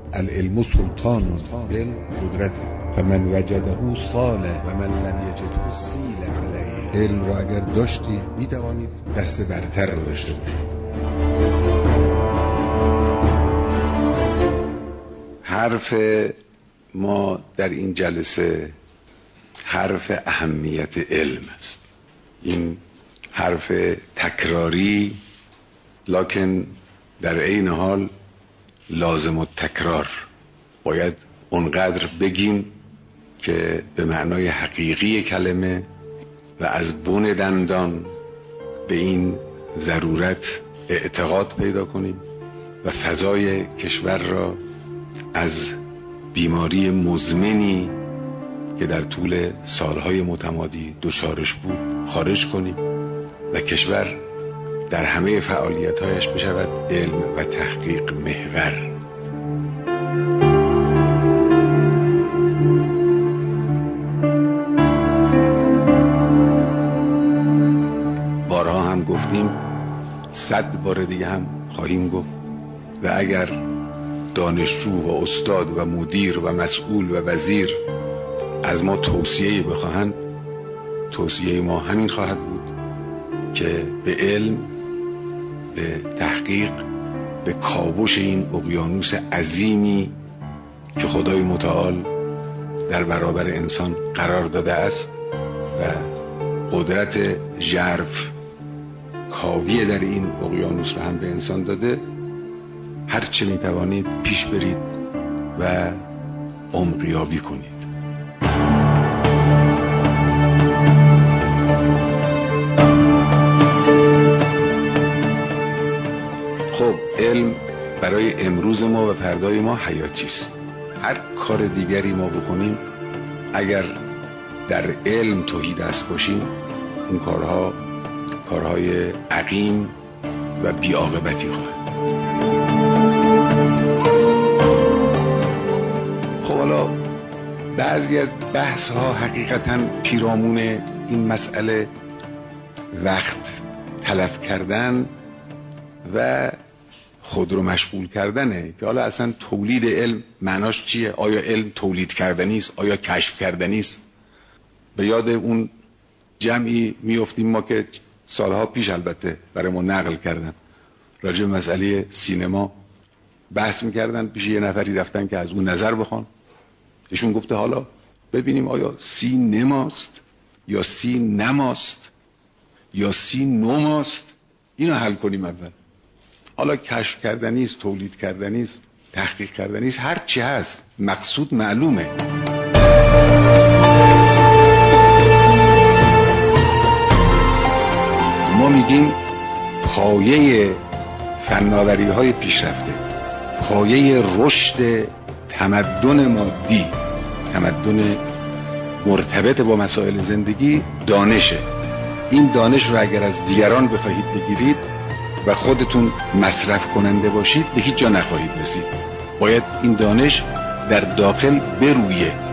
العلم سلطان، علم قدرته. فمن وجده صالح و من لم یجده سیل علیه. علم را اگر داشتی میتوانید دست برتر رو داشته باشید. حرف ما در این جلسه حرف اهمیت علم است. این حرف تکراری لکن در عین حال لازم التکرار. باید اونقدر بگیم که به معنای حقیقی کلمه و از بن دندان به این ضرورت اعتقاد پیدا کنیم و فضای کشور را از بیماری مزمنی که در طول سالهای متمادی دچارش بود خارج کنیم و کشور در همه فعالیت‌هایش بشود علم و تحقیق محور. بارها هم گفتیم، 100 بار دیگه هم خواهیم گفت و اگر دانشجو و استاد و مدیر و مسئول و وزیر از ما توصیه‌ای بخواهند، توصیه ما همین خواهد بود که به علم، به تحقیق، به کاوش این اقیانوس عظیمی که خدای متعال در برابر انسان قرار داده است و قدرت ژرف کاوی در این اقیانوس را هم به انسان داده، هر چه میتوانید پیش برید و عمقیابی کنید. خب علم برای امروز ما و فردای ما حیاتی است. هر کار دیگری ما بکنیم اگر در علم تهی دست باشیم این کارهای عقیم و بی‌عاقبتی خواهد. خب حالا بعضی از بحث ها حقیقتا پیرامون این مسئله وقت تلف کردن و خود رو مشغول کردنه که حالا اصلا تولید علم معناش چیه؟ آیا علم تولید کردنی است؟ آیا کشف کردنی است؟ به یاد اون جمعی میافتیم ما که سالها پیش البته برای ما نقل کردن راجع به مسئله سینما بحث میکردن، پیش یه نفری رفتن که از اون نظر بخوان. ایشون گفته حالا ببینیم آیا سینماست یا سینماست یا سینماست، اینو حل کنیم اول. حالا کشف کردنی است، تولید کردنی است، تحقیق کردنی است، هر چی هست مقصود معلومه. ما میگیم پایه فناوری های پیشرفته، پایه رشد تمدن مادی، تمدن مرتبط با مسائل زندگی دانشه. این دانش رو اگر از دیگران بخواهید بگیرید و خودتون مصرف کننده باشید به هیچ جا نخواهید رسید. باید این دانش در داخل برویه.